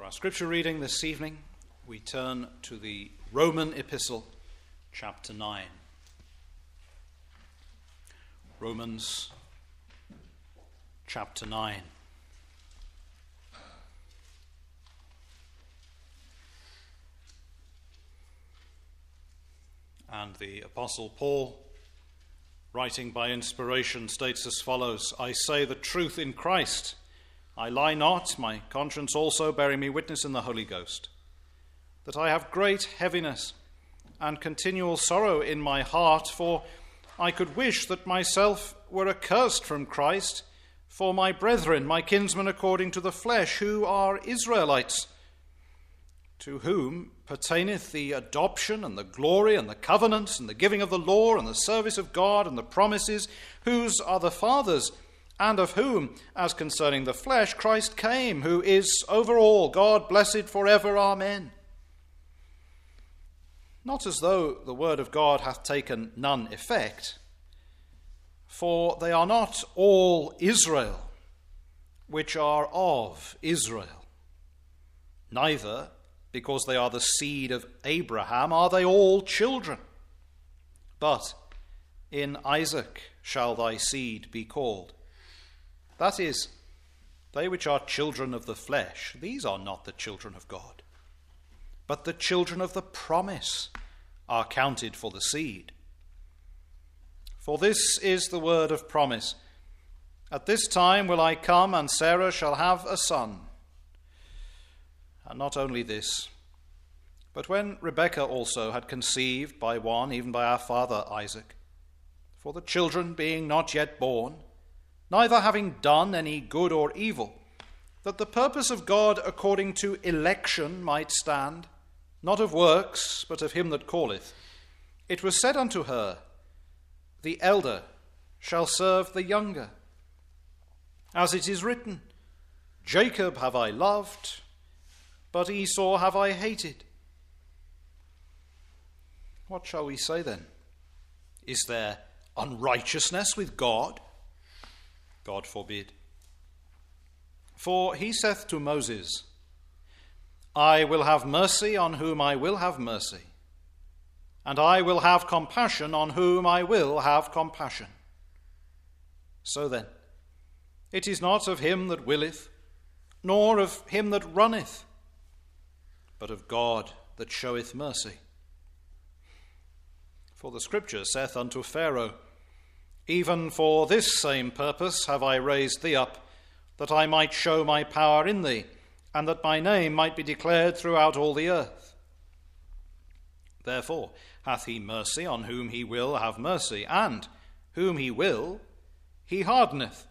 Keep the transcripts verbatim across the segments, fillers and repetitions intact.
our scripture reading this evening, we turn to the Roman epistle, chapter nine. Romans chapter nine. And the Apostle Paul, writing by inspiration, states as follows: I say the truth in Christ. I lie not, my conscience also bearing me witness in the Holy Ghost, that I have great heaviness and continual sorrow in my heart, for I could wish that myself were accursed from Christ for my brethren, my kinsmen according to the flesh, who are Israelites, to whom pertaineth the adoption and the glory and the covenants and the giving of the law and the service of God and the promises, whose are the fathers, and of whom, as concerning the flesh, Christ came, who is over all, God blessed forever. Amen. Not as though the word of God hath taken none effect, for they are not all Israel which are of Israel. Neither, because they are the seed of Abraham, are they all children. But in Isaac shall thy seed be called. That is, they which are children of the flesh, these are not the children of God, but the children of the promise are counted for the seed. For this is the word of promise: At this time will I come, and Sarah shall have a son. And not only this, but when Rebekah also had conceived by one, even by our father Isaac, for the children being not yet born, neither having done any good or evil, that the purpose of God according to election might stand, not of works, but of him that calleth, it was said unto her, The elder shall serve the younger. As it is written, Jacob have I loved, but Esau have I hated. What shall we say then? Is there unrighteousness with God? God forbid. For he saith to Moses, I will have mercy on whom I will have mercy, and I will have compassion on whom I will have compassion. So then, it is not of him that willeth, nor of him that runneth, but of God that showeth mercy. For the scripture saith unto Pharaoh, Even for this same purpose have I raised thee up, that I might show my power in thee, and that my name might be declared throughout all the earth. Therefore hath he mercy on whom he will have mercy, and whom he will he hardeneth.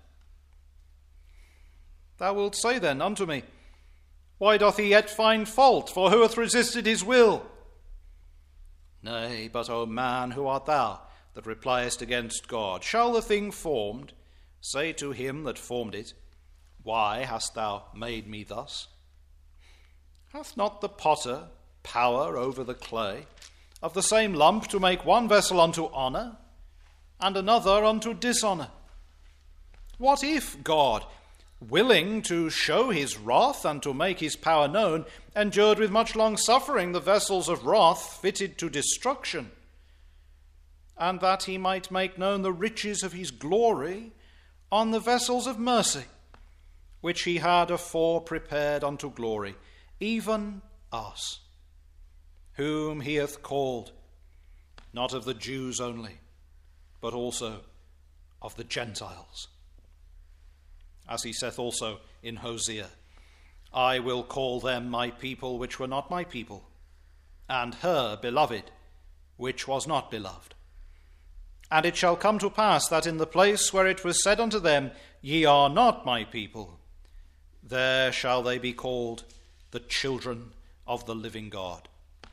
Thou wilt say then unto me, Why doth he yet find fault? For who hath resisted his will? Nay, but, O man, who art thou that repliest against God? Shall the thing formed say to him that formed it, Why hast thou made me thus? Hath not the potter power over the clay, of the same lump to make one vessel unto honour, and another unto dishonour? What if God, willing to show his wrath and to make his power known, endured with much long suffering the vessels of wrath fitted to destruction, and that he might make known the riches of his glory on the vessels of mercy, which he had afore prepared unto glory, even us, whom he hath called, not of the Jews only, but also of the Gentiles. As he saith also in Hosea, I will call them my people which were not my people, and her beloved which was not beloved. And it shall come to pass that in the place where it was said unto them, Ye are not my people, there shall they be called the children of the living God.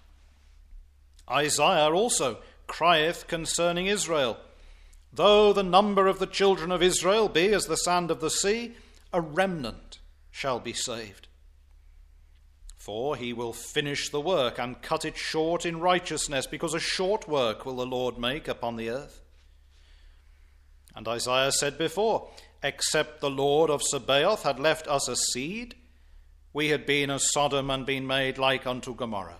Isaiah also crieth concerning Israel, Though the number of the children of Israel be as the sand of the sea, a remnant shall be saved. For he will finish the work and cut it short in righteousness, because a short work will the Lord make upon the earth. And Isaiah said before, Except the Lord of Sabaoth had left us a seed, we had been as Sodom and been made like unto Gomorrah.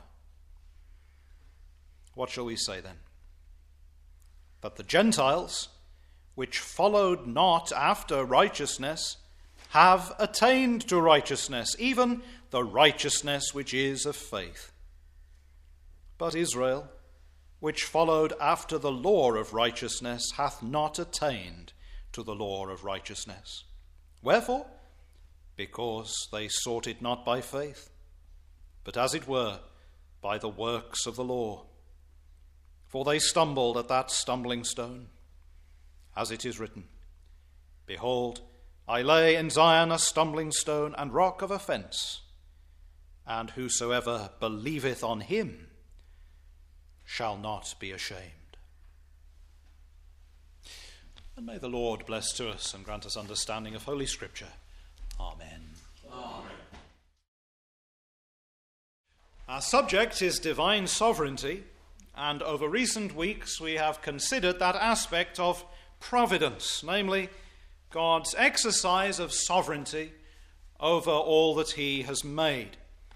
What shall we say then? That the Gentiles, which followed not after righteousness, have attained to righteousness, even the righteousness which is of faith. But Israel, which followed after the law of righteousness, hath not attained to the law of righteousness. Wherefore? Because they sought it not by faith, but as it were by the works of the law. For they stumbled at that stumbling stone, as it is written, Behold, I lay in Zion a stumbling stone and rock of offence, and whosoever believeth on him shall not be ashamed. And may the Lord bless to us and grant us understanding of Holy Scripture. Amen. Amen. Our subject is divine sovereignty, and over recent weeks we have considered that aspect of providence, namely God's exercise of sovereignty over all that he has made.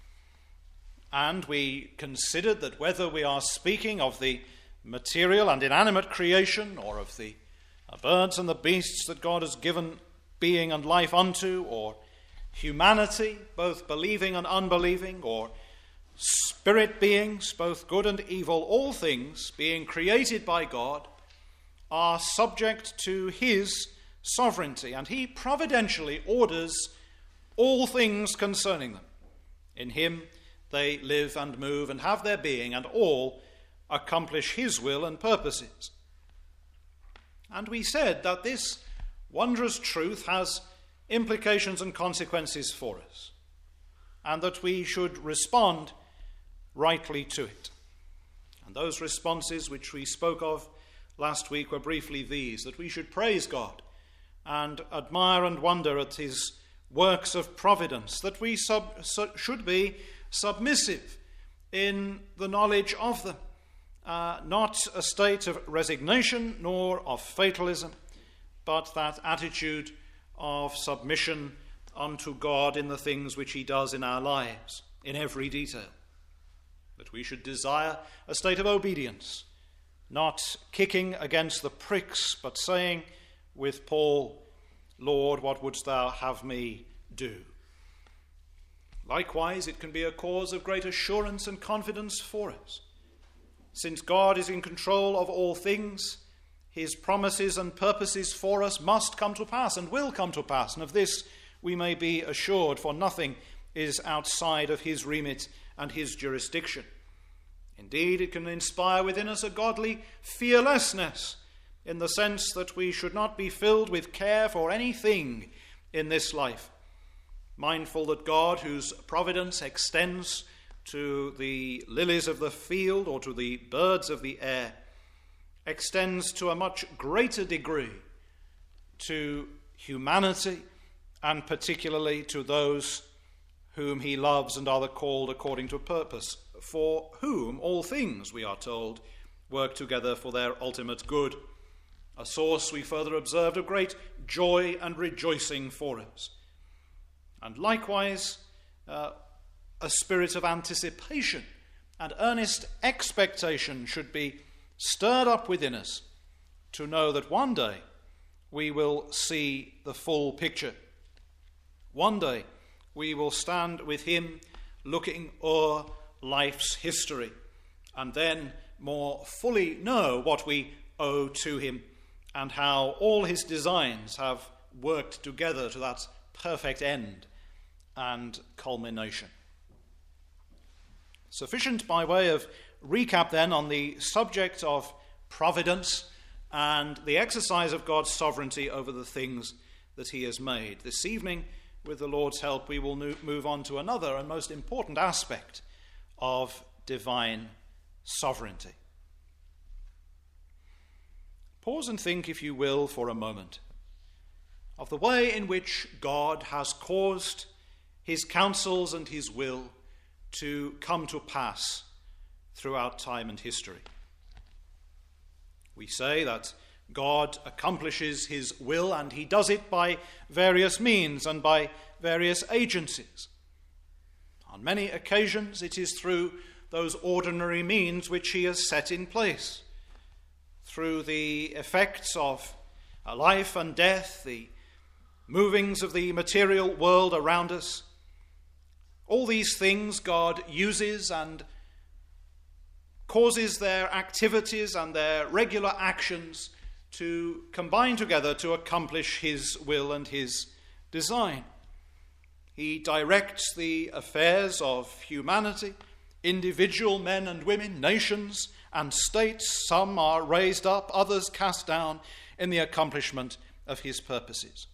And we considered that whether we are speaking of the material and inanimate creation, or of the birds and the beasts that God has given being and life unto, or humanity, both believing and unbelieving, or spirit beings, both good and evil, all things being created by God are subject to his sovereignty, and he providentially orders all things concerning them. In him they live and move and have their being, and all accomplish his will and purposes. And we said that this wondrous truth has implications and consequences for us, and that we should respond rightly to it. And those responses which we spoke of last week were briefly these: that we should praise God and admire and wonder at his works of providence, that we sub, su- should be submissive in the knowledge of them, uh, not a state of resignation nor of fatalism, but that attitude of submission unto God in the things which he does in our lives, in every detail. That we should desire a state of obedience, not kicking against the pricks, but saying with Paul, Lord, what wouldst thou have me do? Likewise, it can be a cause of great assurance and confidence for us. Since God is in control of all things, his promises and purposes for us must come to pass and will come to pass. And of this we may be assured, for nothing is outside of his remit and his jurisdiction. Indeed, it can inspire within us a godly fearlessness, in the sense that we should not be filled with care for anything in this life, mindful that God, whose providence extends to the lilies of the field or to the birds of the air, extends to a much greater degree to humanity, and particularly to those whom he loves and are the called according to purpose, for whom all things, we are told, work together for their ultimate good. A source, we further observed, of great joy and rejoicing for us. And likewise, uh, a spirit of anticipation and earnest expectation should be stirred up within us to know that one day we will see the full picture. One day we will stand with him looking o'er life's history, and then more fully know what we owe to him and how all his designs have worked together to that perfect end and culmination. Sufficient by way of recap then on the subject of providence and the exercise of God's sovereignty over the things that he has made. This evening, with the Lord's help, we will move on to another and most important aspect of divine sovereignty. Pause and think, if you will, for a moment, of the way in which God has caused his counsels and his will to come to pass throughout time and history. We say that God accomplishes his will, and he does it by various means and by various agencies. On many occasions it is through those ordinary means which he has set in place, through the effects of life and death, the movings of the material world around us. All these things God uses and causes their activities and their regular actions to combine together to accomplish his will and his design. He directs the affairs of humanity, individual men and women, nations and states. Some are raised up, others cast down in the accomplishment of his purposes.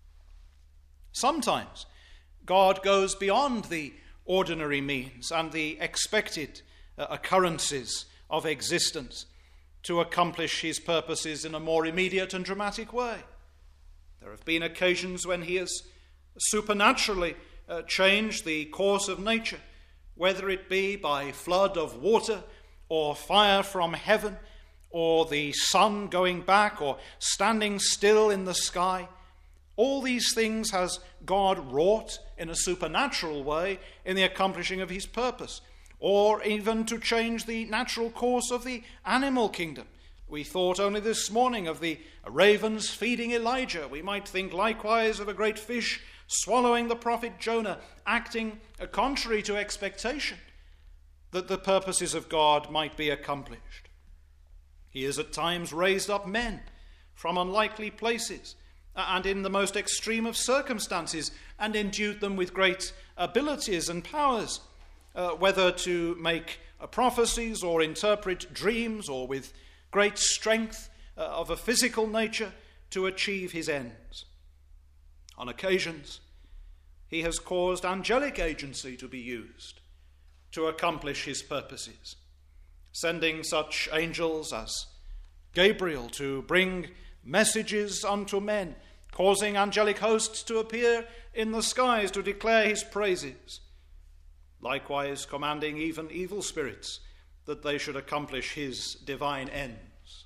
Sometimes God goes beyond the ordinary means and the expected uh, occurrences of existence to accomplish his purposes in a more immediate and dramatic way. There have been occasions when he has supernaturally uh, changed the course of nature, whether it be by flood of water or fire from heaven, or the sun going back or standing still in the sky. All these things has God wrought in a supernatural way in the accomplishing of his purpose, or even to change the natural course of the animal kingdom. We thought only this morning of the ravens feeding Elijah. We might think likewise of a great fish swallowing the prophet Jonah, acting contrary to expectation, that the purposes of God might be accomplished. He has at times raised up men from unlikely places and in the most extreme of circumstances, and endued them with great abilities and powers, uh, whether to make uh, prophecies or interpret dreams, or with great strength uh, of a physical nature to achieve his ends. On occasions, he has caused angelic agency to be used to accomplish his purposes, sending such angels as Gabriel to bring messages unto men, causing angelic hosts to appear in the skies to declare his praises, likewise commanding even evil spirits that they should accomplish his divine ends.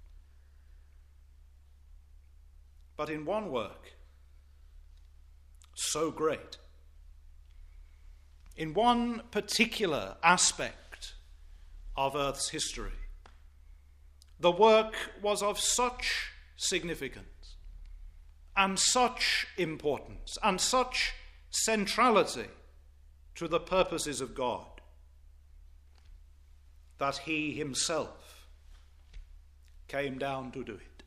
But in one work so great, in one particular aspect of Earth's history, the work was of such significance and such importance and such centrality to the purposes of God that he himself came down to do it.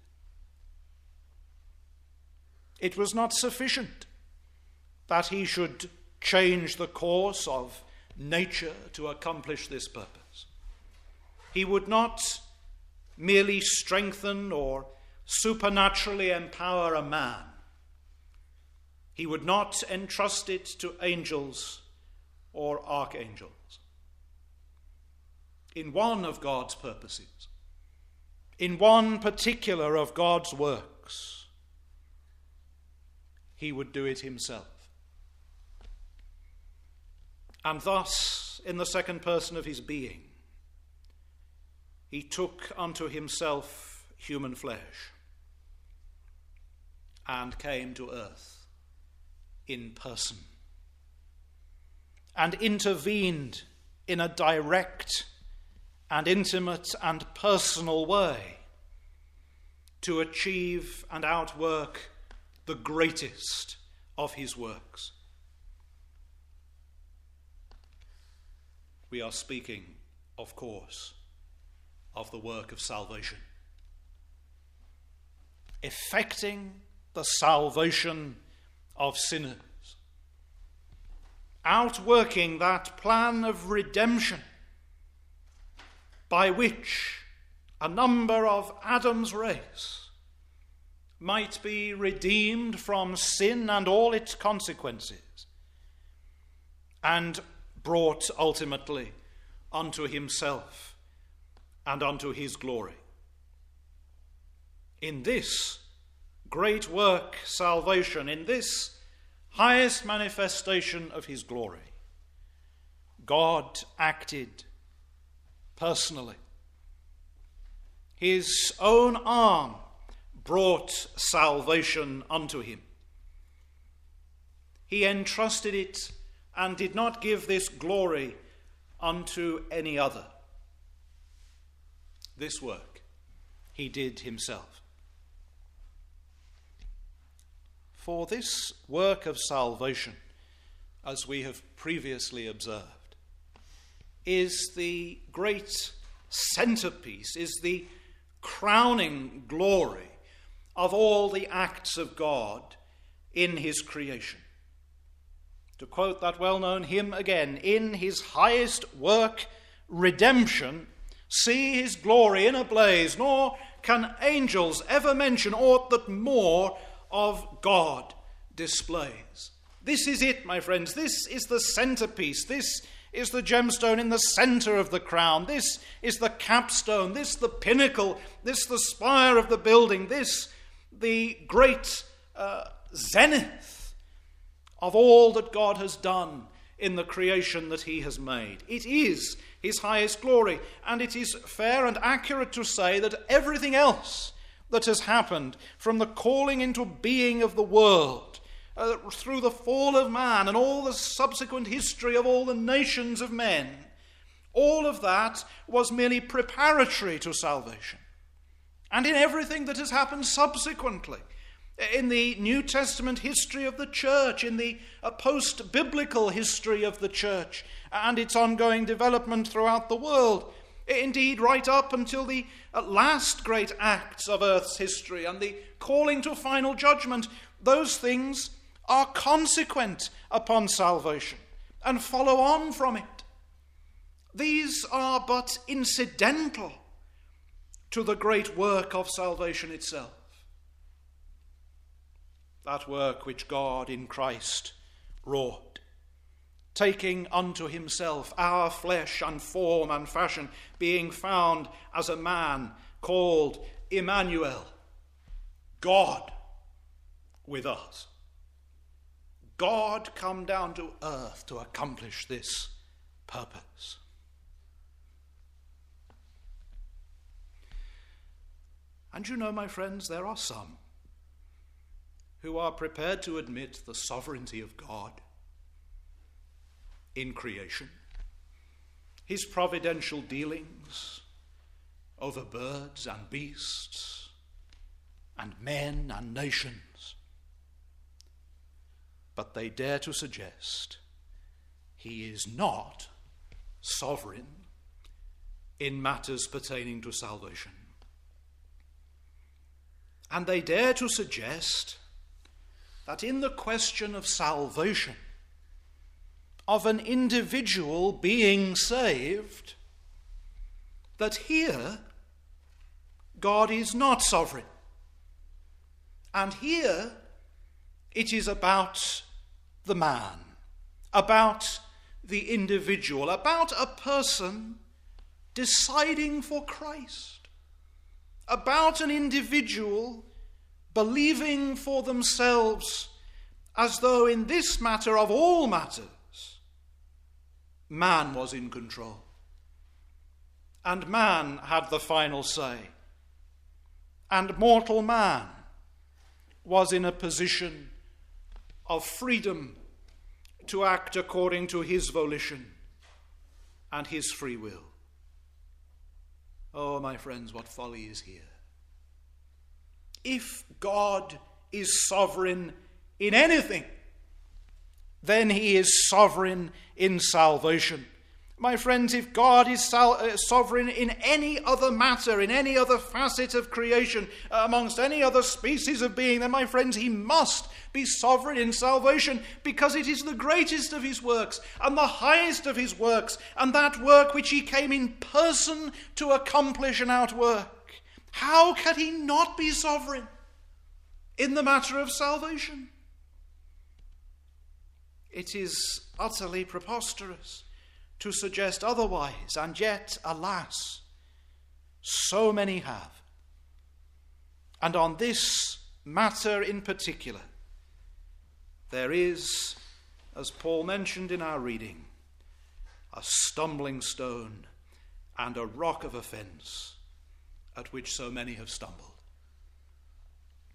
It was not sufficient that he should change the course of nature to accomplish this purpose. He would not merely strengthen or supernaturally empower a man. He would not entrust it to angels or archangels. In one of God's purposes, in one particular of God's works, he would do it himself. And thus, in the second person of his being, he took unto himself human flesh and came to earth in person and intervened in a direct and intimate and personal way to achieve and outwork the greatest of his works. We are speaking, of course, of the work of salvation, effecting the salvation of sinners, outworking that plan of redemption by which a number of Adam's race might be redeemed from sin and all its consequences, and brought ultimately unto himself and unto his glory. In this great work, salvation, in this highest manifestation of his glory, God acted personally. His own arm brought salvation unto him. He entrusted it and did not give this glory unto any other. This work he did himself. For this work of salvation, as we have previously observed, is the great centerpiece, is the crowning glory of all the acts of God in his creation. To quote that well-known hymn again, in his highest work, redemption, see his glory in a blaze, nor can angels ever mention aught that more of God displays. This is it, my friends. This is the centerpiece. This is the gemstone in the center of the crown. This is the capstone. This the pinnacle. This the spire of the building. This the great uh, zenith of all that God has done in the creation that he has made. It is his highest glory, and it is fair and accurate to say that everything else that has happened from the calling into being of the world, uh, through the fall of man and all the subsequent history of all the nations of men, all of that was merely preparatory to salvation. And in everything that has happened subsequently, in the New Testament history of the church, in the uh, post-biblical history of the church, and its ongoing development throughout the world, indeed right up until the uh, last great acts of earth's history and the calling to final judgment, those things are consequent upon salvation and follow on from it. These are but incidental to the great work of salvation itself. That work which God in Christ wrought, taking unto himself our flesh and form and fashion, being found as a man, called Emmanuel, God with us. God come down to earth to accomplish this purpose. And you know, my friends, there are some who are prepared to admit the sovereignty of God in creation, his providential dealings over birds and beasts and men and nations. But they dare to suggest he is not sovereign in matters pertaining to salvation. And they dare to suggest that in the question of salvation, of an individual being saved, that here God is not sovereign. And here it is about the man, about the individual, about a person deciding for Christ, about an individual believing for themselves, as though in this matter of all matters, man was in control. And man had the final say. And mortal man was in a position of freedom to act according to his volition and his free will. Oh, my friends, what folly is here. If God is sovereign in anything, then he is sovereign in salvation. My friends, if God is sal- uh, sovereign in any other matter, in any other facet of creation, uh, amongst any other species of being, then, my friends, he must be sovereign in salvation, because it is the greatest of his works and the highest of his works, and that work which he came in person to accomplish and outwork. How can he not be sovereign in the matter of salvation? It is utterly preposterous to suggest otherwise, and yet, alas, so many have. And on this matter in particular, there is, as Paul mentioned in our reading, a stumbling stone and a rock of offense at which so many have stumbled.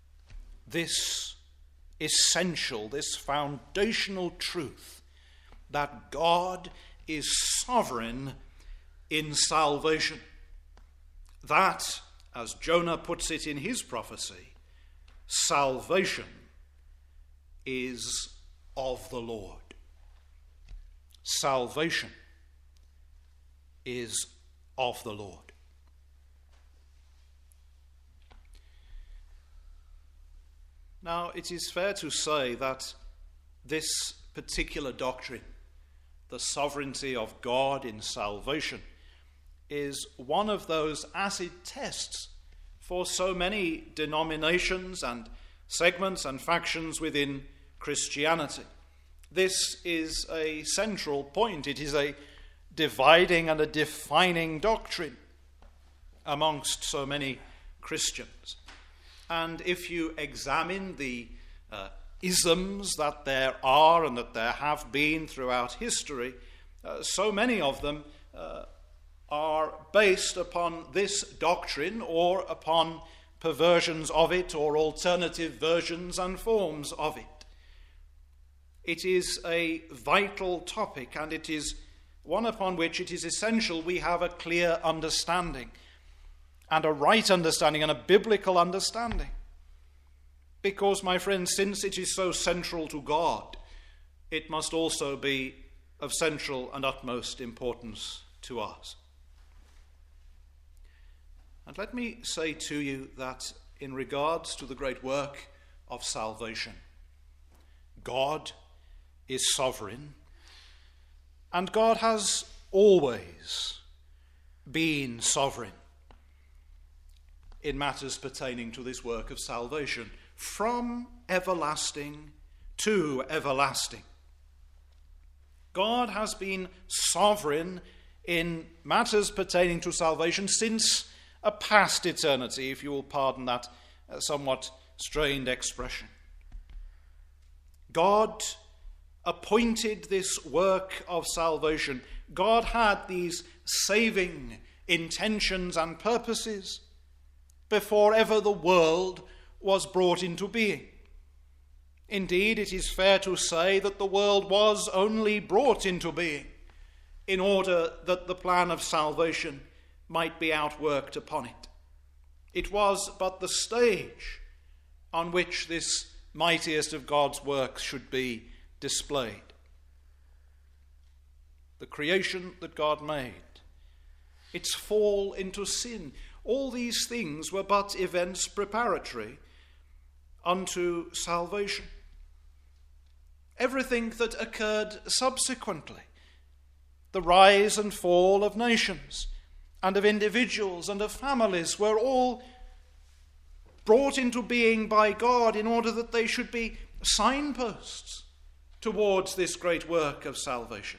This essential, this foundational truth that God is sovereign in salvation. That, as Jonah puts it in his prophecy, salvation is of the Lord. Salvation is of the Lord. Now, it is fair to say that this particular doctrine, the sovereignty of God in salvation, is one of those acid tests for so many denominations and segments and factions within Christianity. This is a central point. It is a dividing and a defining doctrine amongst so many Christians. And if you examine the uh, isms that there are and that there have been throughout history, uh, so many of them uh, are based upon this doctrine or upon perversions of it or alternative versions and forms of it. It is a vital topic, and it is one upon which it is essential we have a clear understanding and a right understanding and a biblical understanding. Because, my friends, since it is so central to God, it must also be of central and utmost importance to us. And let me say to you that in regards to the great work of salvation, God is sovereign, and God has always been sovereign in matters pertaining to this work of salvation, from everlasting to everlasting. God has been sovereign in matters pertaining to salvation since a past eternity, if you will pardon that uh, somewhat strained expression. God appointed this work of salvation. God had these saving intentions and purposes before ever the world was brought into being. Indeed, it is fair to say that the world was only brought into being in order that the plan of salvation might be outworked upon it. It was but the stage on which this mightiest of God's works should be displayed. The creation that God made, its fall into sin, all these things were but events preparatory unto salvation. Everything that occurred subsequently, the rise and fall of nations and of individuals and of families, were all brought into being by God in order that they should be signposts towards this great work of salvation.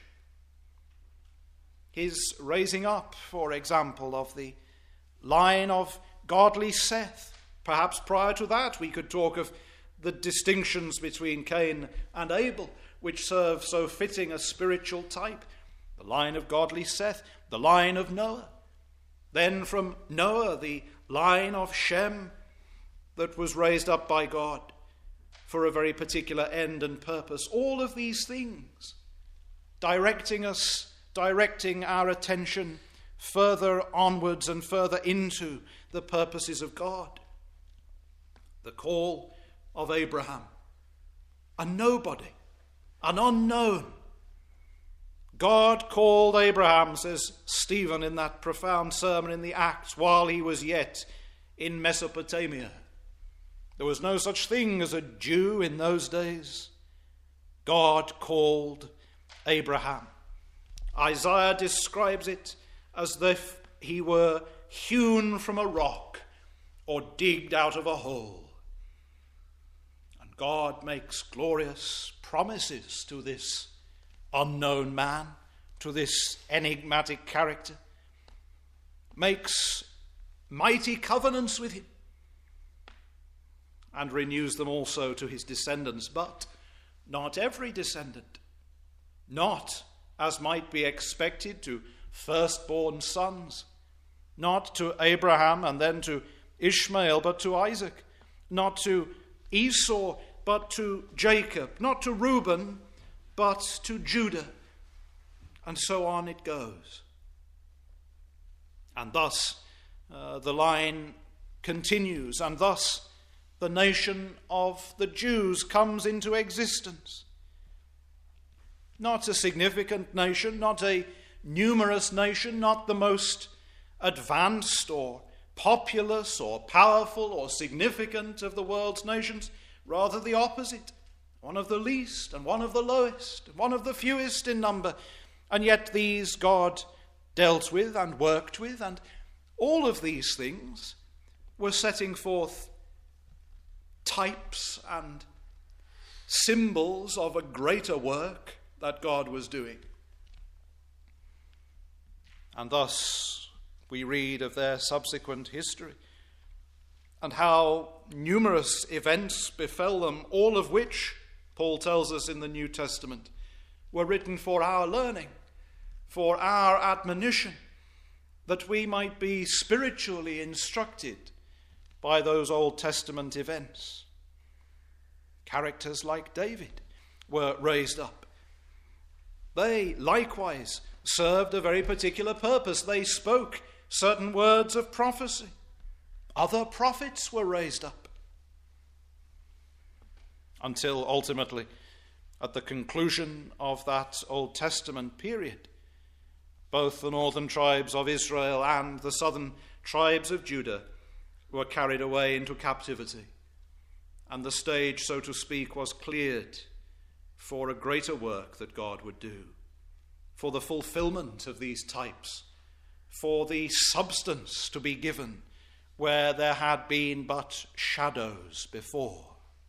His raising up, for example, of the line of godly Seth. Perhaps prior to that we could talk of the distinctions between Cain and Abel, which serve so fitting a spiritual type. The line of godly Seth, the line of Noah. Then from Noah, the line of Shem that was raised up by God for a very particular end and purpose. All of these things directing us, directing our attention further onwards and further into the purposes of God. The call of Abraham, a nobody, an unknown. God called Abraham, says Stephen in that profound sermon in the Acts, while he was yet in Mesopotamia. There was no such thing as a Jew in those days. God called Abraham. Isaiah describes it as if he were hewn from a rock or digged out of a hole. And God makes glorious promises to this unknown man, to this enigmatic character, makes mighty covenants with him, and renews them also to his descendants. But not every descendant, not, as might be expected, to firstborn sons, not to Abraham and then to Ishmael, but to Isaac, not to Esau, but to Jacob, not to Reuben, but to Judah, And so on it goes. And thus uh, the line continues, and thus the nation of the Jews comes into existence. Not a significant nation, not a numerous nation, not the most advanced or populous or powerful or significant of the world's nations, rather the opposite, one of the least and one of the lowest, one of the fewest in number. And yet these God dealt with and worked with, and all of these things were setting forth types and symbols of a greater work that God was doing. And thus we read of their subsequent history and how numerous events befell them, all of which, Paul tells us in the New Testament, were written for our learning, for our admonition, that we might be spiritually instructed by those Old Testament events. Characters like David were raised up. They likewise served a very particular purpose. They spoke certain words of prophecy. Other prophets were raised up. Until ultimately, at the conclusion of that Old Testament period, both the northern tribes of Israel and the southern tribes of Judah were carried away into captivity, and the stage, so to speak, was cleared for a greater work that God would do, for the fulfillment of these types, for the substance to be given where there had been but shadows before.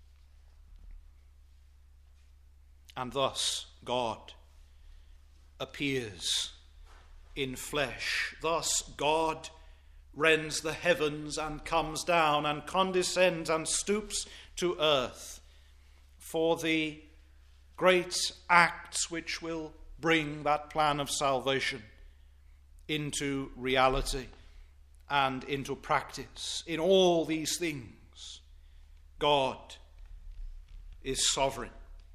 And thus God appears in flesh. Thus God rends the heavens and comes down and condescends and stoops to earth for the great acts which will bring that plan of salvation into reality and into practice. In all these things, God is sovereign.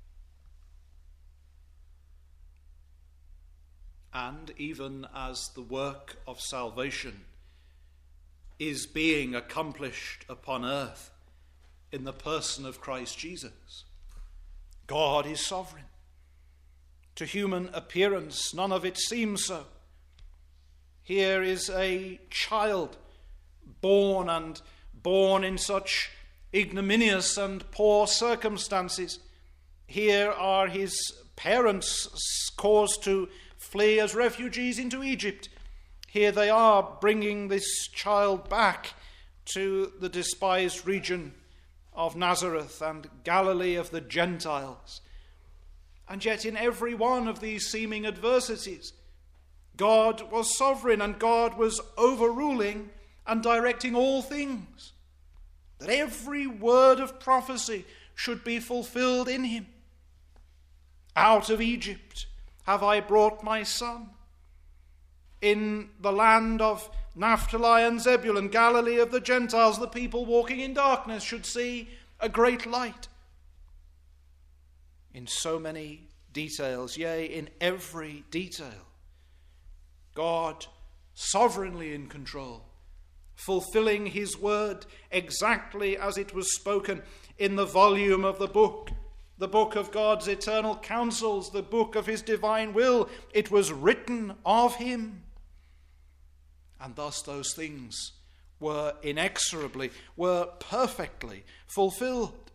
And even as the work of salvation is being accomplished upon earth in the person of Christ Jesus, God is sovereign. To human appearance, none of it seems so. Here is a child born and born in such ignominious and poor circumstances. Here are his parents caused to flee as refugees into Egypt. Here they are bringing this child back to the despised region of Nazareth and Galilee of the Gentiles. And yet in every one of these seeming adversities, God was sovereign, and God was overruling and directing all things, that every word of prophecy should be fulfilled in him. Out of Egypt have I brought my son. In the land of Naphtali and Zebulun, Galilee of the Gentiles, the people walking in darkness should see a great light. In so many details, yea, in every detail, God sovereignly in control, fulfilling his word exactly as it was spoken in the volume of the book, the book of God's eternal counsels, the book of his divine will. It was written of him. And thus those things were inexorably, were perfectly fulfilled.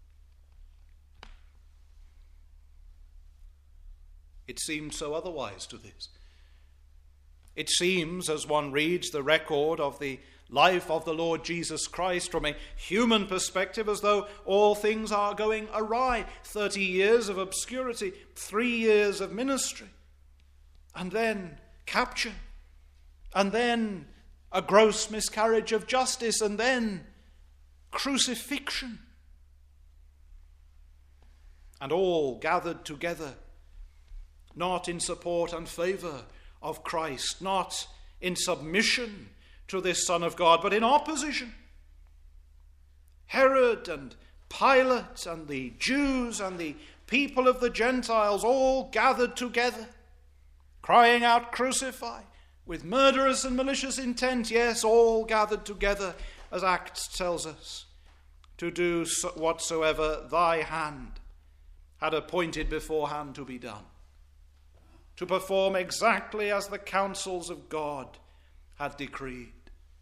It seemed so otherwise to this. It seems, as one reads the record of the life of the Lord Jesus Christ from a human perspective, as though all things are going awry. Thirty years of obscurity, three years of ministry, and then capture, and then a gross miscarriage of justice, and then crucifixion. And all gathered together, not in support and favor of Christ, not in submission to this Son of God, but in opposition. Herod and Pilate and the Jews and the people of the Gentiles all gathered together. crying out, "Crucify," with murderous and malicious intent, yes, all gathered together, as Acts tells us, to do whatsoever thy hand had appointed beforehand to be done, to perform exactly as the counsels of God had decreed.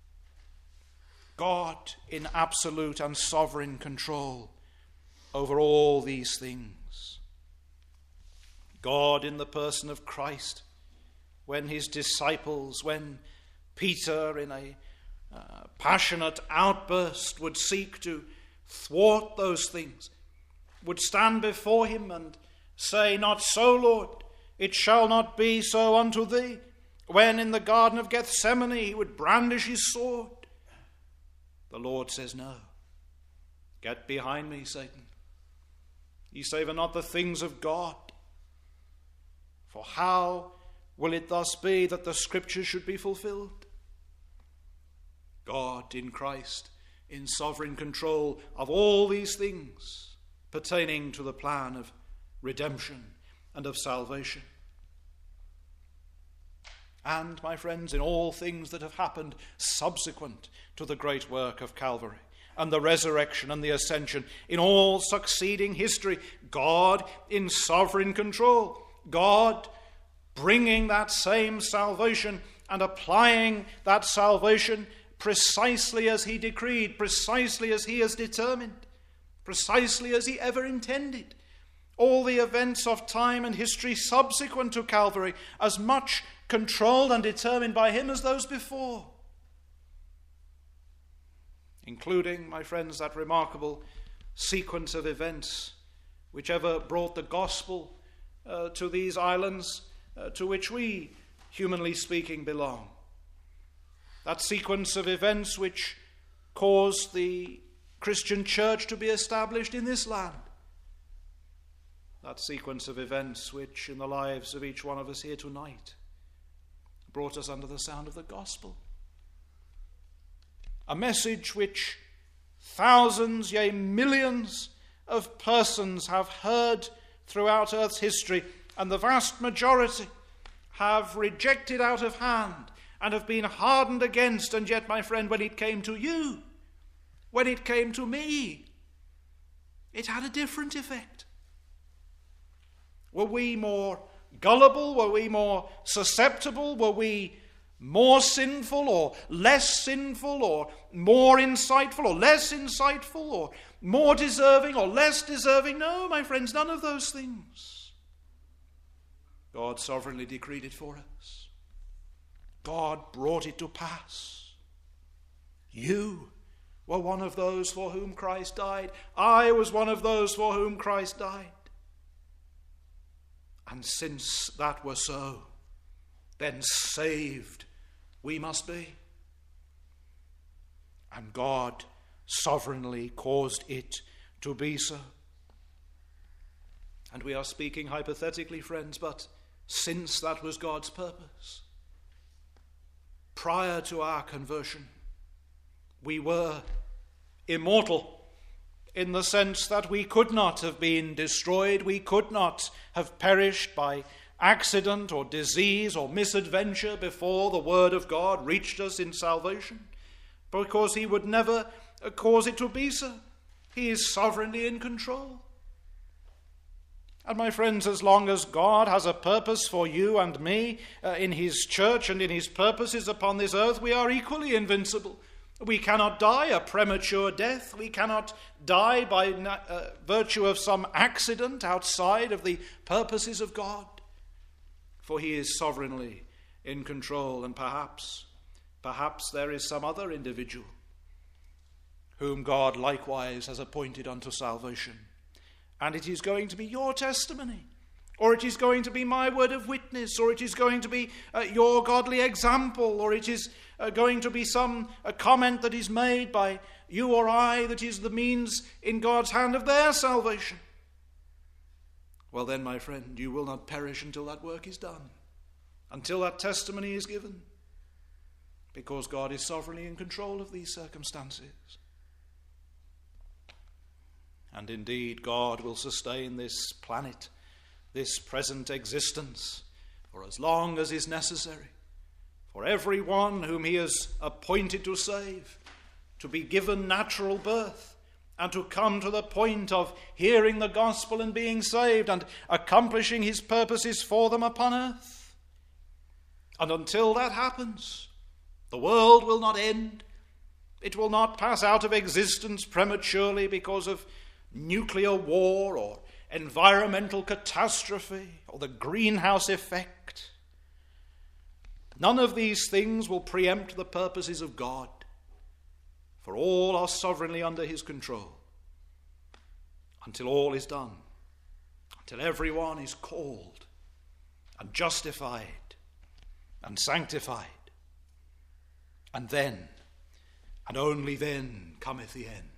God in absolute and sovereign control over all these things. God in the person of Christ, when his disciples, when Peter in a uh, passionate outburst would seek to thwart those things, would stand before him and say, "Not so, Lord, it shall not be so unto thee." When in the Garden of Gethsemane he would brandish his sword, the Lord says, "No, get behind me, Satan. Ye savour not the things of God. For how will it thus be that the Scriptures should be fulfilled?" God in Christ, in sovereign control of all these things pertaining to the plan of redemption and of salvation. And, my friends, in all things that have happened subsequent to the great work of Calvary and the resurrection and the ascension, in all succeeding history, God in sovereign control, God bringing that same salvation and applying that salvation precisely as he decreed, precisely as he has determined, precisely as he ever intended. All the events of time and history subsequent to Calvary as much controlled and determined by him as those before. Including, my friends, that remarkable sequence of events which ever brought the gospel uh, to these islands uh, to which we, humanly speaking, belong. That sequence of events which caused the Christian church to be established in this land. That sequence of events which, in the lives of each one of us here tonight, brought us under the sound of the gospel. A message which thousands, yea, millions of persons have heard throughout Earth's history, and the vast majority have rejected out of hand and have been hardened against. And yet, my friend, when it came to you, when it came to me, it had a different effect. Were we more gullible? Were we more susceptible? Were we more sinful or less sinful, or more insightful or less insightful, or more deserving or less deserving? No, my friends, none of those things. God sovereignly decreed it for us. God brought it to pass. You were one of those for whom Christ died. I was one of those for whom Christ died. And since that were so, then saved we must be. And God sovereignly caused it to be so. And we are speaking hypothetically, friends, but since that was God's purpose, prior to our conversion, we were immortal, in the sense that we could not have been destroyed, we could not have perished by accident or disease or misadventure before the word of God reached us in salvation, because he would never cause it to be so. He is sovereignly in control. And my friends, as long as God has a purpose for you and me uh, in his church and in his purposes upon this earth, we are equally invincible. We cannot die a premature death. We cannot die by uh, virtue of some accident outside of the purposes of God. For he is sovereignly in control, and perhaps, perhaps there is some other individual whom God likewise has appointed unto salvation. And it is going to be your testimony, or it is going to be my word of witness, or it is going to be uh, your godly example, or it is uh, going to be some a comment that is made by you or I that is the means in God's hand of their salvation. Well then, my friend, you will not perish until that work is done, until that testimony is given, because God is sovereignly in control of these circumstances. And indeed, God will sustain this planet, this present existence, for as long as is necessary, for every one whom he has appointed to save, to be given natural birth, and to come to the point of hearing the gospel and being saved and accomplishing his purposes for them upon earth. And until that happens, the world will not end. It will not pass out of existence prematurely because of nuclear war or environmental catastrophe or the greenhouse effect. None of these things will preempt the purposes of God, for all are sovereignly under his control until all is done, until everyone is called and justified and sanctified. And then, and only then, cometh the end.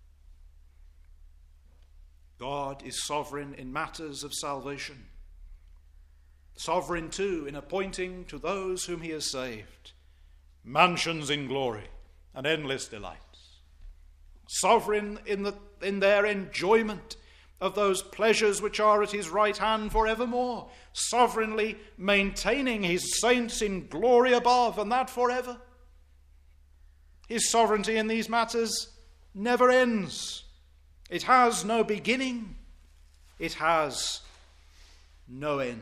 God is sovereign in matters of salvation, sovereign too in appointing to those whom he has saved mansions in glory and endless delights, sovereign in, the, in their enjoyment of those pleasures which are at his right hand forevermore, sovereignly maintaining his saints in glory above, and that forever. His sovereignty in these matters never ends. It has no beginning. It has no end.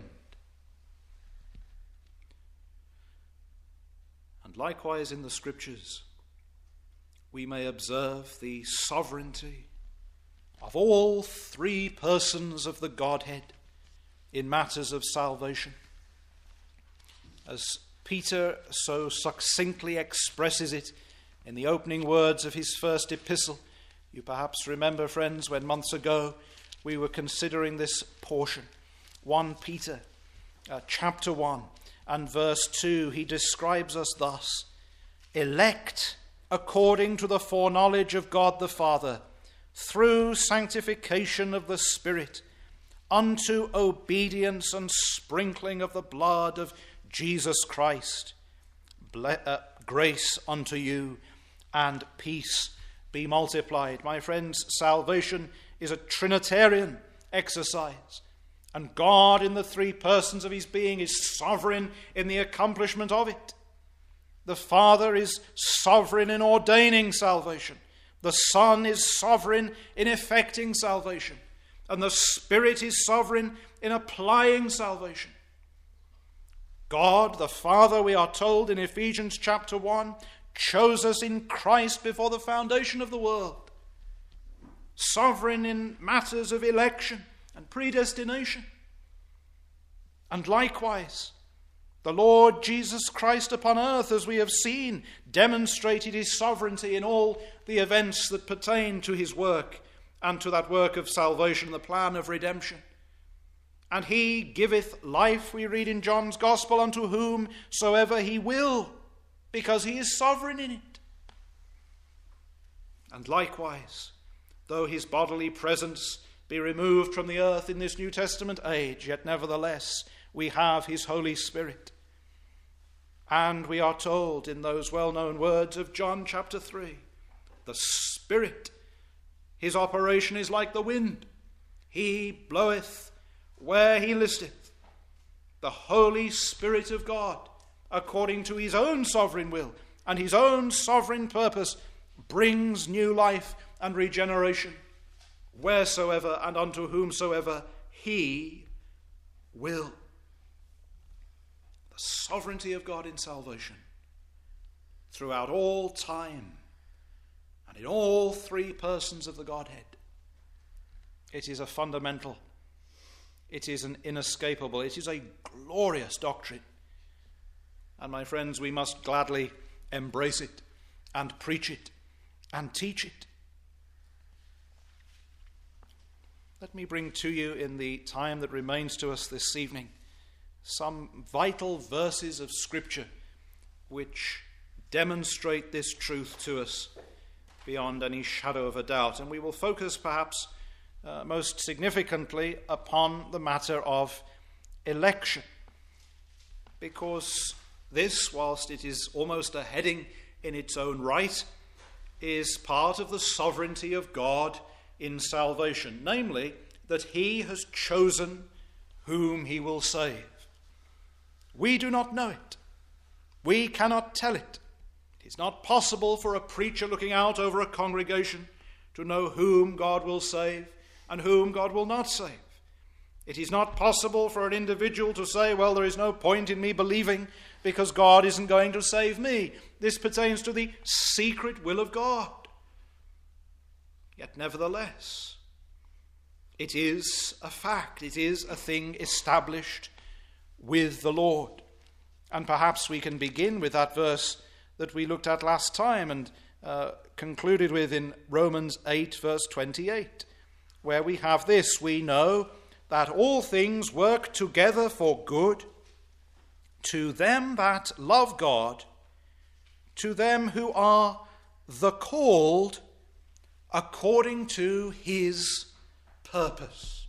And likewise in the Scriptures, we may observe the sovereignty of all three persons of the Godhead in matters of salvation. As Peter so succinctly expresses it in the opening words of his first epistle, you perhaps remember, friends, when months ago we were considering this portion. First Peter uh, chapter one and verse two, he describes us thus: elect according to the foreknowledge of God the Father, through sanctification of the Spirit, unto obedience and sprinkling of the blood of Jesus Christ. Ble- uh, grace unto you and peace be multiplied. My friends, salvation is a Trinitarian exercise, and God in the three persons of his being is sovereign in the accomplishment of it. The Father is sovereign in ordaining salvation. The Son is sovereign in effecting salvation. And the Spirit is sovereign in applying salvation. God, the Father, we are told in Ephesians chapter one, chose us in Christ before the foundation of the world. Sovereign in matters of election and predestination. And likewise, the Lord Jesus Christ upon earth, as we have seen, demonstrated his sovereignty in all the events that pertain to his work and to that work of salvation, the plan of redemption. And he giveth life, we read in John's Gospel, unto whomsoever he will, because he is sovereign in it. And likewise, though his bodily presence be removed from the earth in this New Testament age, yet nevertheless we have his Holy Spirit. And we are told in those well-known words of John chapter three, the Spirit, his operation is like the wind. He bloweth where he listeth. The Holy Spirit of God, according to his own sovereign will and his own sovereign purpose, brings new life and regeneration wheresoever and unto whomsoever he will. The sovereignty of God in salvation throughout all time and in all three persons of the Godhead. It is a fundamental, it is an inescapable, it is a glorious doctrine. And my friends, we must gladly embrace it and preach it and teach it. Let me bring to you in the time that remains to us this evening some vital verses of Scripture which demonstrate this truth to us beyond any shadow of a doubt. And we will focus perhaps uh, most significantly upon the matter of election, because this, whilst it is almost a heading in its own right, is part of the sovereignty of God in salvation, namely that he has chosen whom he will save. We do not know it. We cannot tell it. It is not possible for a preacher looking out over a congregation to know whom God will save and whom God will not save. It is not possible for an individual to say, well, there is no point in me believing because God isn't going to save me. This pertains to the secret will of God. Yet nevertheless, it is a fact. It is a thing established with the Lord. And perhaps we can begin with that verse that we looked at last time and uh, concluded with in Romans eight, verse twenty-eight, where we have this: we know that all things work together for good to them that love God, to them who are the called according to his purpose.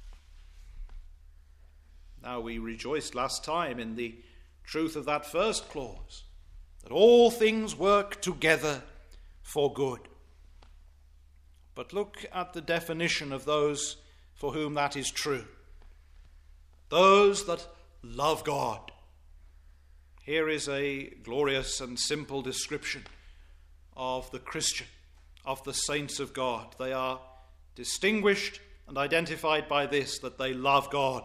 Now, we rejoiced last time in the truth of that first clause, that all things work together for good. But look at the definition of those for whom that is true. Those that love God. Here is a glorious and simple description of the Christian, of the saints of God. They are distinguished and identified by this, that they love God.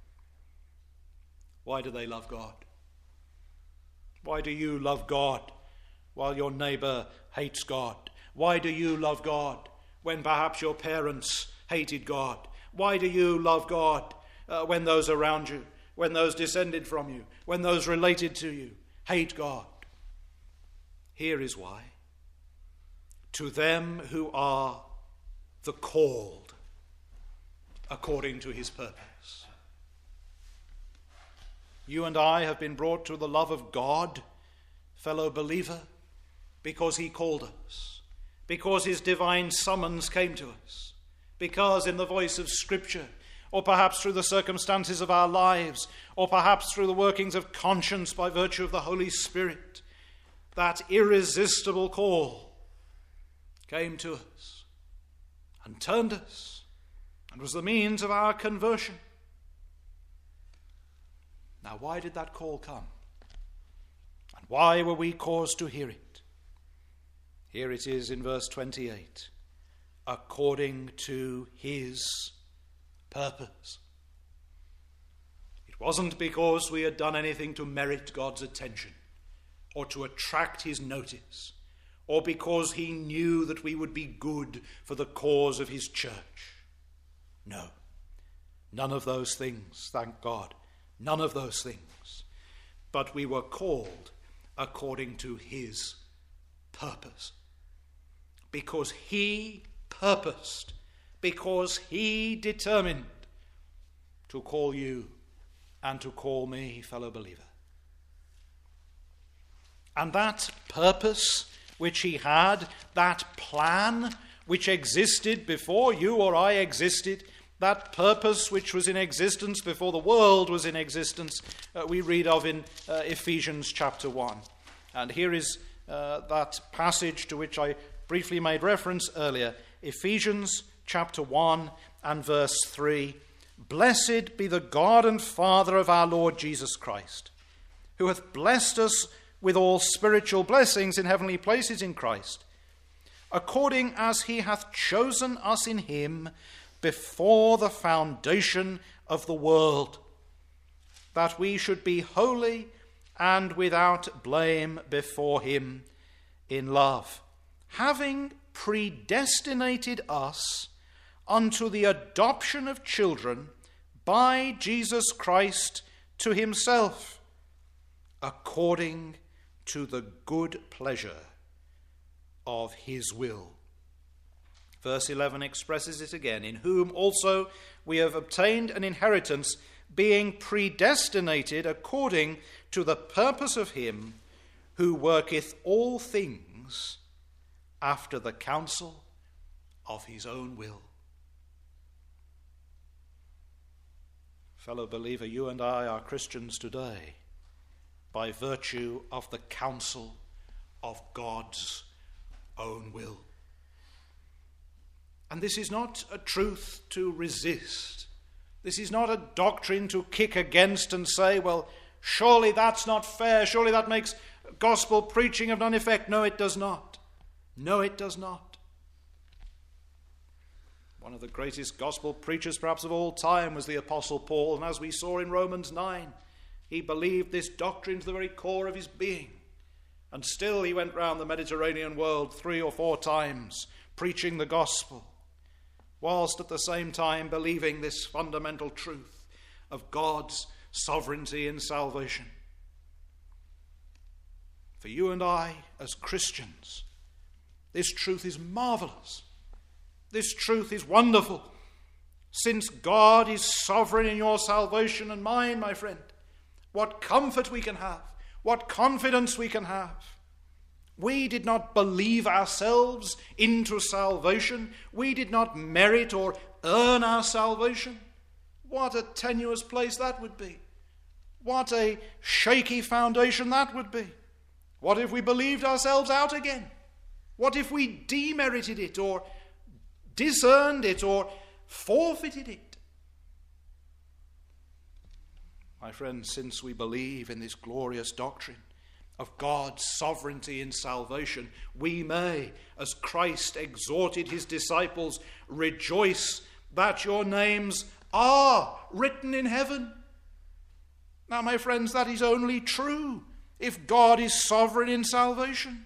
Why do they love God? Why do you love God while your neighbor hates God? Why do you love God when perhaps your parents hated God? Why do you love God uh, when those around you, when those descended from you, when those related to you hate God? Here is why. To them who are the called according to his purpose. You and I have been brought to the love of God, fellow believer, because he called us, because his divine summons came to us, because in the voice of Scripture, or perhaps through the circumstances of our lives, or perhaps through the workings of conscience by virtue of the Holy Spirit, that irresistible call came to us and turned us and was the means of our conversion. Now, why did that call come? And why were we caused to hear it? Here it is in verse twenty-eight. According to his purpose. It wasn't because we had done anything to merit God's attention or to attract his notice, or because he knew that we would be good for the cause of his church. No, none of those things, thank God. None of those things. But we were called according to his purpose. Because he purposed, because he determined to call you and to call me, fellow believer. And that purpose which he had, that plan which existed before you or I existed, that purpose which was in existence before the world was in existence, uh, we read of in uh, Ephesians chapter one. And here is uh, that passage to which I briefly made reference earlier. Ephesians chapter one and verse three. Blessed be the God and Father of our Lord Jesus Christ, who hath blessed us with all spiritual blessings in heavenly places in Christ, according as he hath chosen us in him before the foundation of the world, that we should be holy and without blame before him in love, having predestinated us unto the adoption of children by Jesus Christ to himself, according to the good pleasure of his will. Verse eleven expresses it again, in whom also we have obtained an inheritance, being predestinated according to the purpose of him who worketh all things after the counsel of his own will. Fellow believer, you and I are Christians today by virtue of the counsel of God's own will. And this is not a truth to resist. This is not a doctrine to kick against and say, well, Surely that's not fair. Surely that makes gospel preaching of none effect. No, it does not. No, it does not. One of the greatest gospel preachers perhaps of all time was the Apostle Paul, and as we saw in Romans nine, he believed this doctrine to the very core of his being. And still he went round the Mediterranean world three or four times preaching the gospel, whilst at the same time believing this fundamental truth of God's sovereignty in salvation. For you and I, as Christians, this truth is marvelous. This truth is wonderful. Since God is sovereign in your salvation and mine, my friend, what comfort we can have, what confidence we can have. We did not believe ourselves into salvation. We did not merit or earn our salvation. What a tenuous place that would be. What a shaky foundation that would be. What if we believed ourselves out again? What if we demerited it or disearned it or forfeited it? My friends, since we believe in this glorious doctrine of God's sovereignty in salvation, we may, as Christ exhorted his disciples, rejoice that your names are written in heaven. Now, my friends, that is only true if God is sovereign in salvation.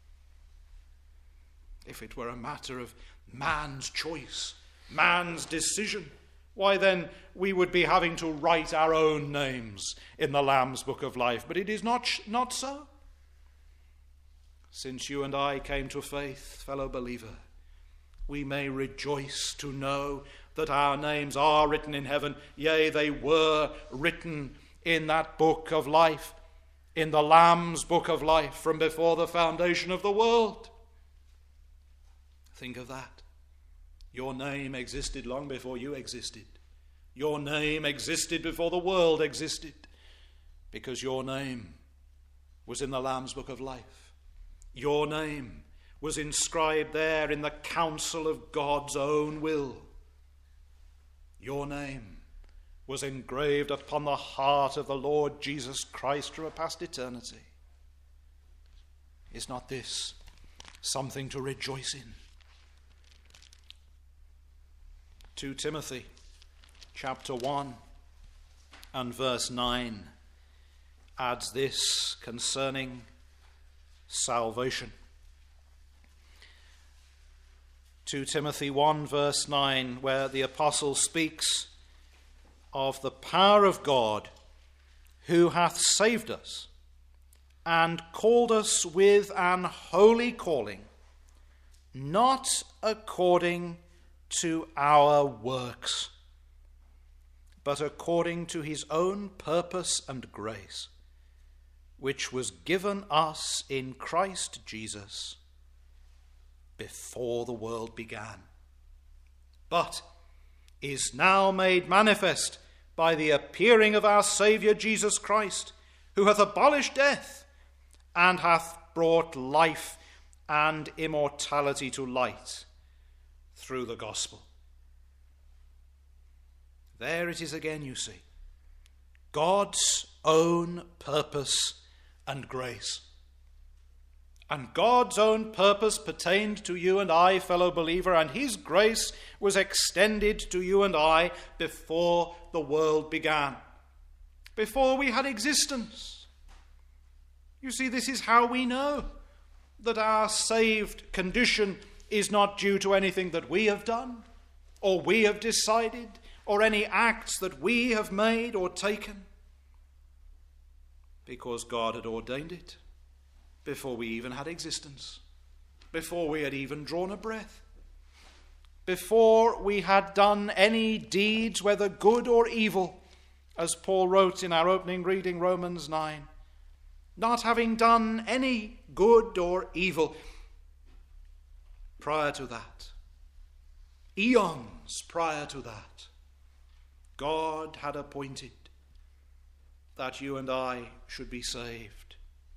If it were a matter of man's choice, man's decision, why then we would be having to write our own names in the Lamb's Book of Life. But it is not, not so. Since you and I came to faith, fellow believer, we may rejoice to know that our names are written in heaven. Yea, they were written in that book of life, in the Lamb's Book of Life from before the foundation of the world. Think of that. Your name existed long before you existed. Your name existed before the world existed, because your name was in the Lamb's Book of Life. Your name was inscribed there in the counsel of God's own will. Your name was engraved upon the heart of the Lord Jesus Christ from a past eternity. Is not this something to rejoice in? Second Timothy chapter one and verse nine adds this concerning salvation. Second Timothy one verse nine, where the apostle speaks of the power of God, who hath saved us and called us with an holy calling, not according to our works, but according to his own purpose and grace, which was given us in Christ Jesus before the world began, but is now made manifest by the appearing of our Saviour Jesus Christ, who hath abolished death and hath brought life and immortality to light through the gospel. There it is again, you see. God's own purpose and grace. And God's own purpose pertained to you and I, fellow believer, and his grace was extended to you and I before the world began, before we had existence. You see, this is how we know that our saved condition is not due to anything that we have done, or we have decided, or any acts that we have made or taken, because God had ordained it before we even had existence, before we had even drawn a breath, before we had done any deeds, whether good or evil, as Paul wrote in our opening reading, Romans nine. Not having done any good or evil prior to that, eons prior to that, God had appointed that you and I should be saved.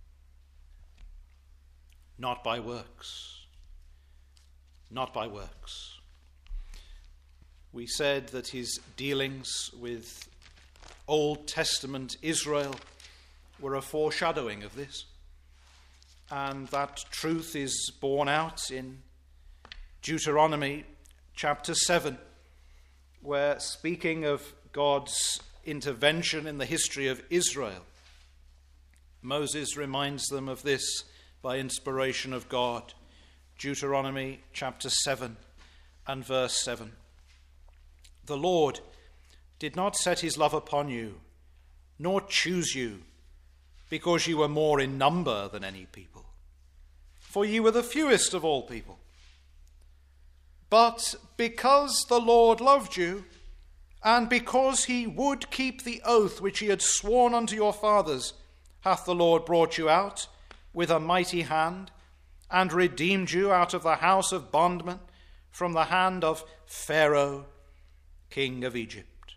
Not by works. Not by works. We said that his dealings with Old Testament Israel were a foreshadowing of this. And that truth is borne out in Deuteronomy chapter seven, where, speaking of God's intervention in the history of Israel, Moses reminds them of this by inspiration of God. Deuteronomy chapter seven and verse seven. The Lord did not set his love upon you, nor choose you, because you were more in number than any people, for you were the fewest of all people. But because the Lord loved you, and because he would keep the oath which he had sworn unto your fathers, hath the Lord brought you out with a mighty hand, and redeemed you out of the house of bondmen, from the hand of Pharaoh, king of Egypt.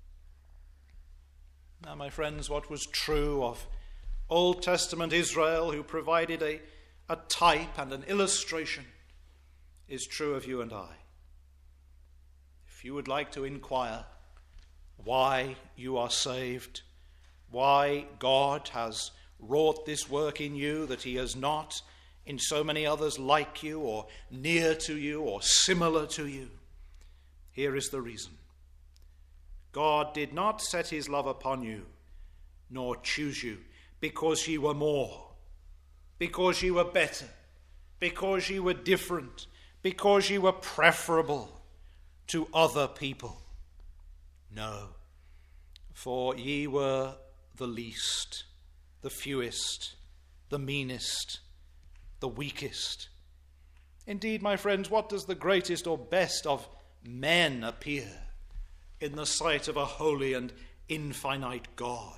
Now, my friends, what was true of Old Testament Israel, who provided a, a type and an illustration, is true of you and I. If you would like to inquire why you are saved, why God has wrought this work in you that he has not in so many others like you or near to you or similar to you, here is the reason. God did not set his love upon you, nor choose you, because ye were more, because ye were better, because ye were different, because ye were preferable to other people. No, for ye were the least, the fewest, the meanest, the weakest. Indeed, my friends, what does the greatest or best of men appear in the sight of a holy and infinite God?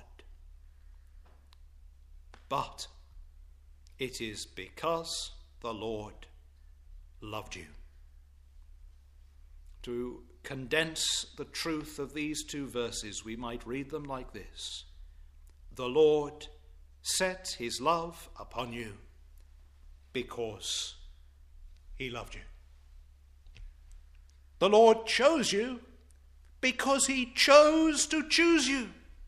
But it is because the Lord loved you. To condense the truth of these two verses, we might read them like this: the Lord set his love upon you because he loved you. The Lord chose you because he chose to choose you,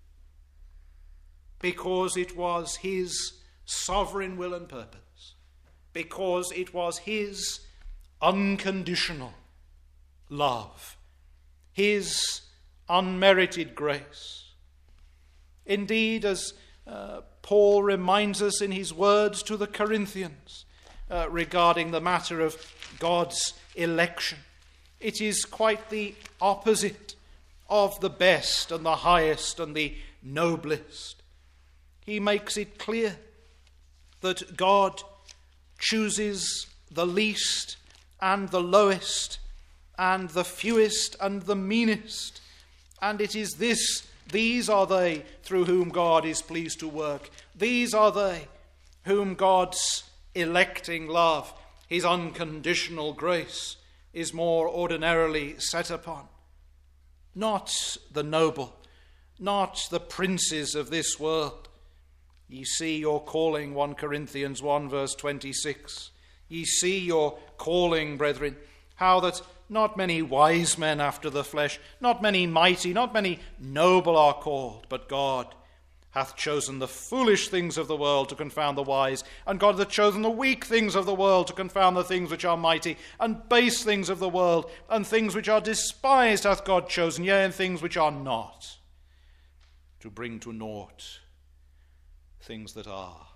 because it was his sovereign will and purpose, because it was his unconditional love, his unmerited grace. Indeed, as uh, Paul reminds us in his words to the Corinthians uh, regarding the matter of God's election, it is quite the opposite of the best and the highest and the noblest. He makes it clear that God chooses the least and the lowest and the fewest and the meanest. And it is this, these are they through whom God is pleased to work. These are they whom God's electing love, his unconditional grace, is more ordinarily set upon. Not the noble, not the princes of this world. Ye see your calling, First Corinthians one verse twenty-six. Ye see your calling, brethren, how that not many wise men after the flesh, not many mighty, not many noble are called, but God hath chosen the foolish things of the world to confound the wise, and God hath chosen the weak things of the world to confound the things which are mighty, and base things of the world, and things which are despised hath God chosen, yea, and things which are not, to bring to naught things that are.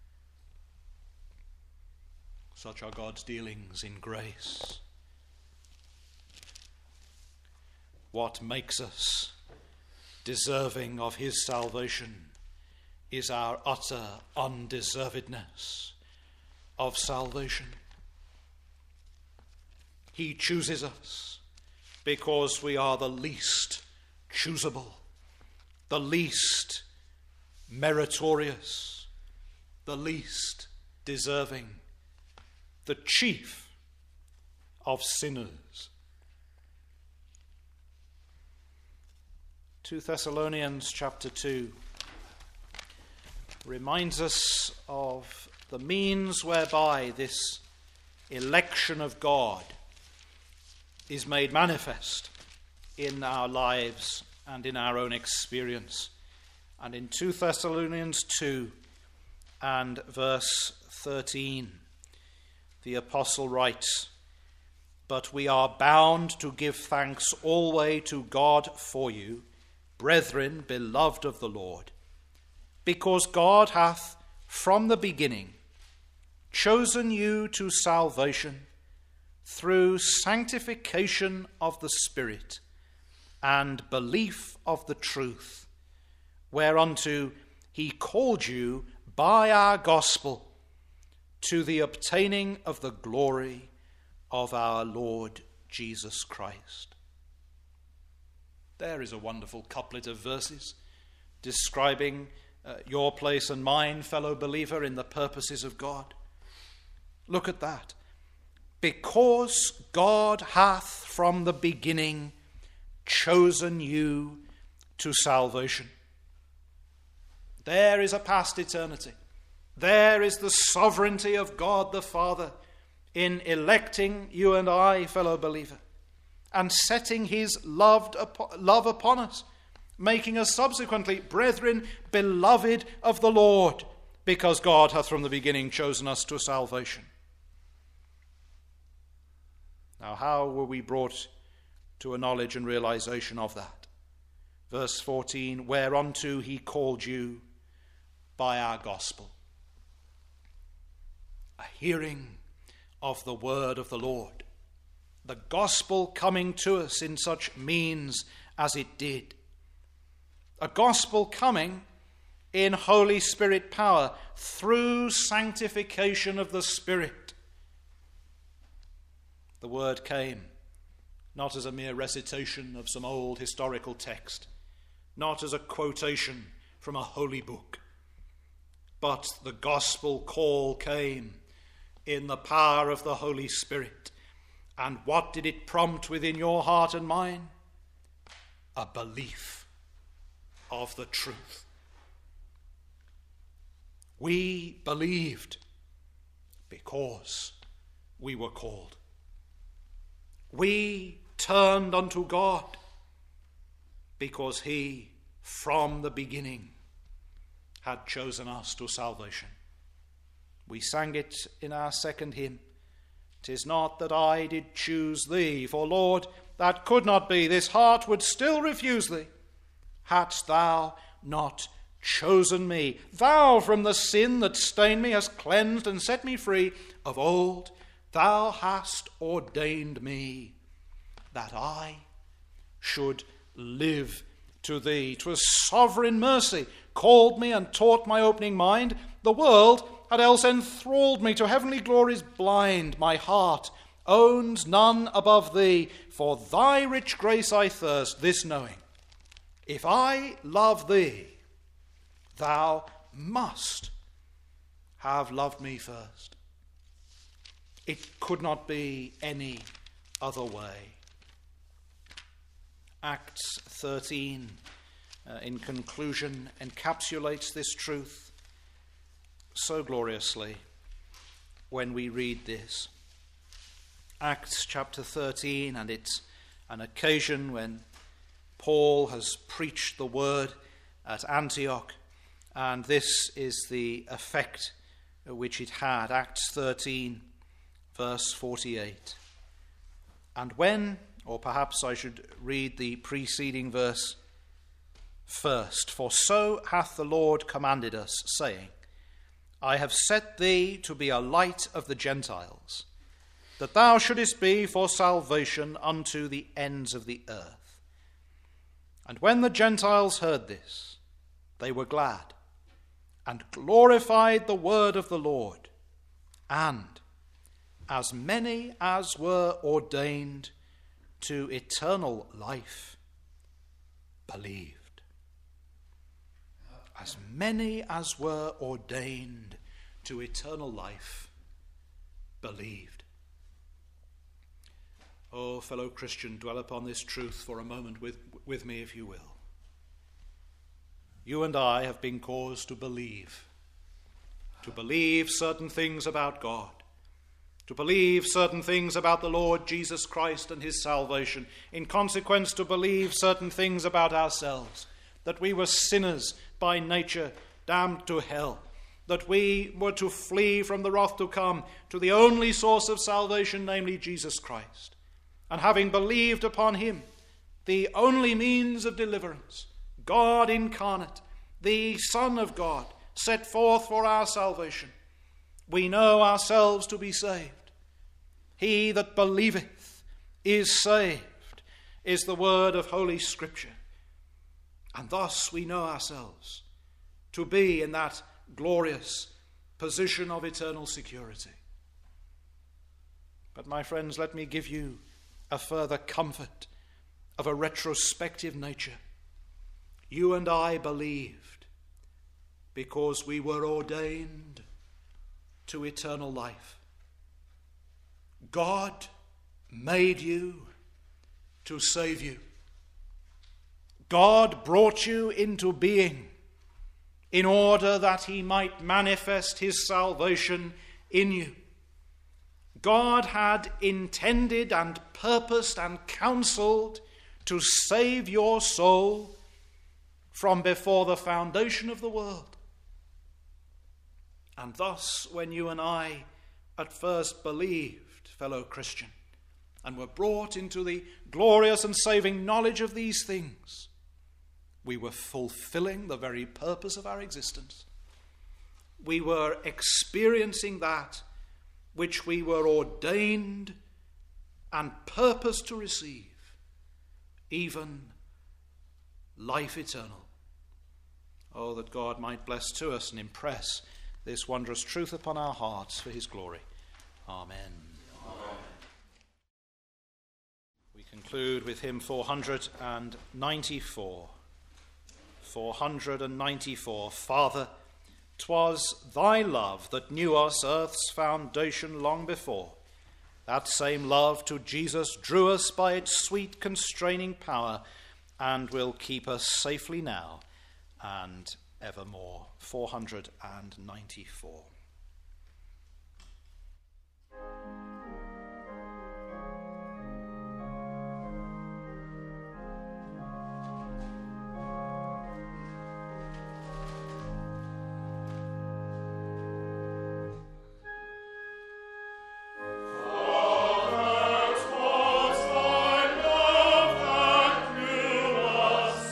Such are God's dealings in grace. What makes us deserving of his salvation is our utter undeservedness of salvation. He chooses us because we are the least choosable, the least meritorious, the least deserving, the chief of sinners. Second Thessalonians chapter two reminds us of the means whereby this election of God is made manifest in our lives and in our own experience And in Second Thessalonians two and verse thirteen, the apostle writes, "But we are bound to give thanks always to God for you, brethren, beloved of the Lord, because God hath from the beginning chosen you to salvation through sanctification of the Spirit and belief of the truth, whereunto he called you by our gospel to the obtaining of the glory of our Lord Jesus Christ." There is a wonderful couplet of verses describing uh, your place and mine, fellow believer, in the purposes of God. Look at that. Because God hath from the beginning chosen you to salvation. There is a past eternity. There is the sovereignty of God the Father in electing you and I, fellow believer, and setting his loved love upon us, making us subsequently brethren, beloved of the Lord, because God hath from the beginning chosen us to salvation. Now, how were we brought to a knowledge and realization of that? Verse fourteen, whereunto he called you by our gospel. A hearing of the word of the Lord. The gospel coming to us in such means as it did. A gospel coming in Holy Spirit power through sanctification of the Spirit. The word came not as a mere recitation of some old historical text, not as a quotation from a holy book, but the gospel call came in the power of the Holy Spirit. And what did it prompt within your heart and mine? A belief of the truth. We believed because we were called. We turned unto God because he, from the beginning, had chosen us to salvation. We sang it in our second hymn. "'Tis not that I did choose thee, for Lord, that could not be. This heart would still refuse thee. Hadst thou not chosen me, thou from the sin that stained me hast cleansed and set me free. Of old thou hast ordained me, that I should live to thee. 'Twas sovereign mercy called me and taught my opening mind. The world had else enthralled me to heavenly glories blind. My heart owns none above thee. For thy rich grace I thirst, this knowing, if I love thee, thou must have loved me first. It could not be any other way." Acts thirteen, uh, in conclusion, encapsulates this truth so gloriously when we read this. Acts chapter thirteen, and it's an occasion when Paul has preached the word at Antioch, and this is the effect which it had. Acts thirteen, verse forty-eight. "And when," or perhaps I should read the preceding verse first, "for so hath the Lord commanded us, saying, I have set thee to be a light of the Gentiles, that thou shouldest be for salvation unto the ends of the earth. And when the Gentiles heard this, they were glad, and glorified the word of the Lord. And as many as were ordained to eternal life believed." As many as were ordained to eternal life believed. Oh, fellow Christian, dwell upon this truth for a moment with, with me, if you will. You and I have been caused to believe. To believe certain things about God. To believe certain things about the Lord Jesus Christ and his salvation. In consequence, to believe certain things about ourselves. That we were sinners by nature damned to hell, that we were to flee from the wrath to come to the only source of salvation, namely Jesus Christ. And having believed upon him, the only means of deliverance, God incarnate, the Son of God, set forth for our salvation, we know ourselves to be saved. He that believeth is saved, is the word of Holy Scripture. And thus we know ourselves to be in that glorious position of eternal security. But my friends, let me give you a further comfort of a retrospective nature. You and I believed because we were ordained to eternal life. God made you to save you. God brought you into being in order that he might manifest his salvation in you. God had intended and purposed and counseled to save your soul from before the foundation of the world. And thus, when you and I at first believed, fellow Christian, and were brought into the glorious and saving knowledge of these things, we were fulfilling the very purpose of our existence. We were experiencing that which we were ordained and purposed to receive, even life eternal. Oh, that God might bless to us and impress this wondrous truth upon our hearts for his glory. Amen. Amen. We conclude with hymn four hundred ninety-four. four hundred ninety-four. Father, 'twas thy love that knew us earth's foundation long before. That same love to Jesus drew us by its sweet constraining power, and will keep us safely now and evermore. four hundred ninety-four.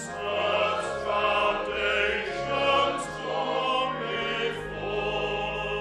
Foundations come before.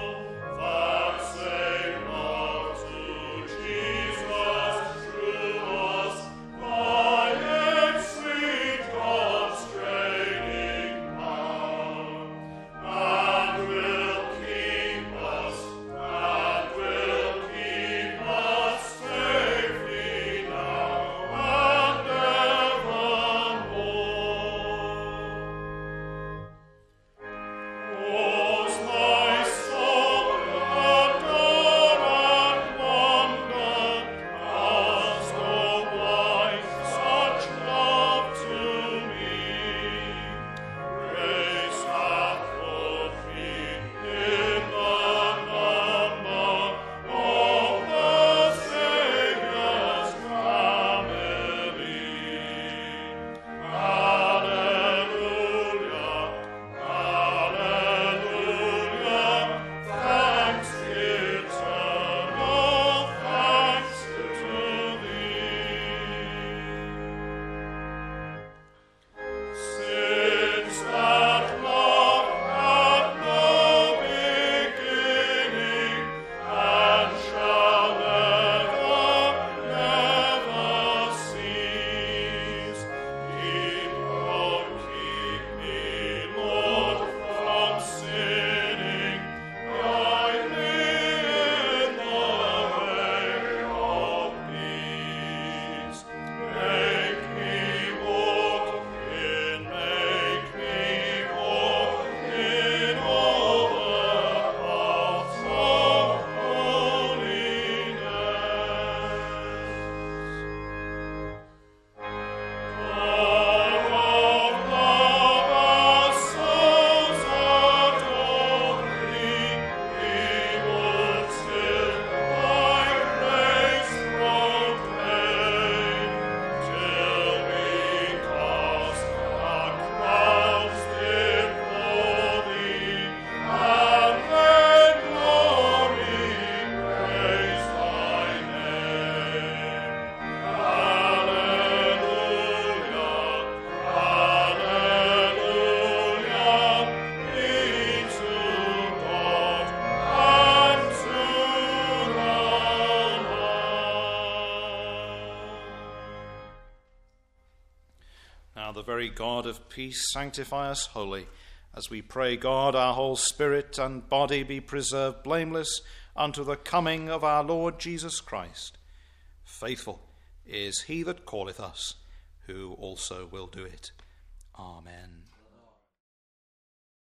Now the very God of peace sanctify us wholly, as we pray God our whole spirit and body be preserved blameless unto the coming of our Lord Jesus Christ. Faithful is he that calleth us, who also will do it. Amen.